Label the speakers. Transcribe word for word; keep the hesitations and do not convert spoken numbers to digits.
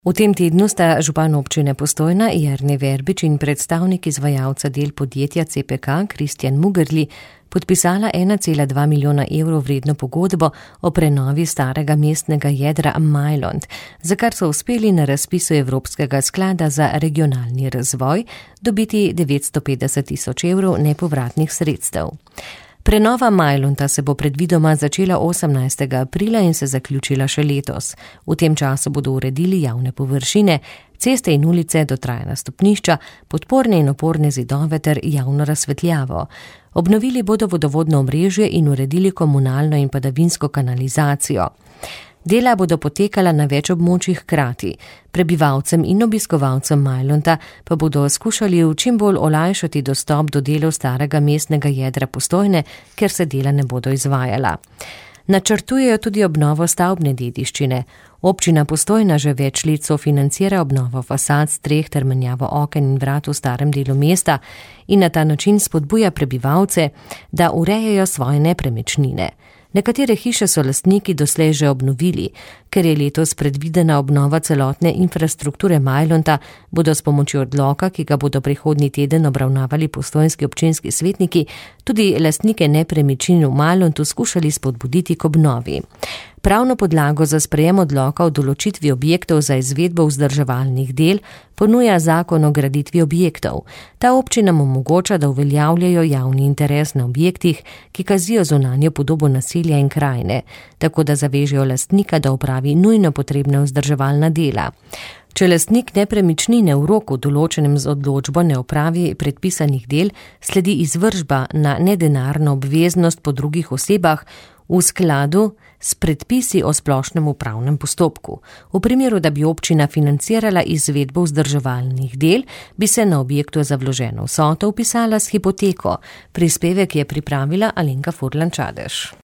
Speaker 1: V tem tednu sta župan občine Postojna Jernej Verbič in predstavnik izvajalca del podjetja C P K Kristjan Mugerli podpisala ena cela dva milijona evrov vredno pogodbo o prenovi starega mestnega jedra Majlont, za kar so uspeli na razpisu Evropskega sklada za regionalni razvoj dobiti devetsto petdeset tisoč evrov nepovratnih sredstev. Prenova Majlonta se bo predvidoma začela osemnajstega aprila in se zaključila še letos. V tem času bodo uredili javne površine, ceste in ulice, dotrajana stopnišča, podporne in oporne zidove ter javno razsvetljavo. Obnovili bodo vodovodno omrežje in uredili komunalno in padavinsko kanalizacijo. Dela bodo potekala na več območjih hkrati. Prebivalcem in obiskovalcem Majlonta pa bodo skušali v čim bolj olajšati dostop do delov starega mestnega jedra Postojne, ker se dela ne bodo izvajala. Načrtujejo tudi obnovo stavbne dediščine. Občina Postojna že več let sofinancira obnovo fasad, streh ter menjavo oken in vrat v starem delu mesta in na ta način spodbuja prebivalce, da urejajo svoje nepremičnine. Nekatere hiše so lastniki doslej že obnovili. Ker je letos predvidena obnova celotne infrastrukture Majlonta, bodo s pomočjo odloka, ki ga bodo prihodnji teden obravnavali postojnski občinski svetniki, tudi lastnike nepremičnin v Majlontu skušali spodbuditi k obnovi. Pravno podlago za sprejem odloka o določitvi objektov za izvedbo vzdrževalnih del ponuja zakon o graditvi objektov. Ta občinam omogoča, da uveljavljajo javni interes na objektih, ki kazijo zunanjo podobo naselja in krajine, tako da zavežejo lastnika, da opravi nujno potrebna vzdrževalna dela. Če lastnik nepremičnine v roku določenem z odločbo ne opravi predpisanih del, sledi izvršba na nedenarno obveznost po drugih osebah v skladu s predpisi o splošnem upravnem postopku. V primeru, da bi občina financirala izvedbo vzdrževalnih del, bi se na objektu za vloženo vsoto vpisala s hipoteko. Prispevek je pripravila Alenka Furlan Čadež.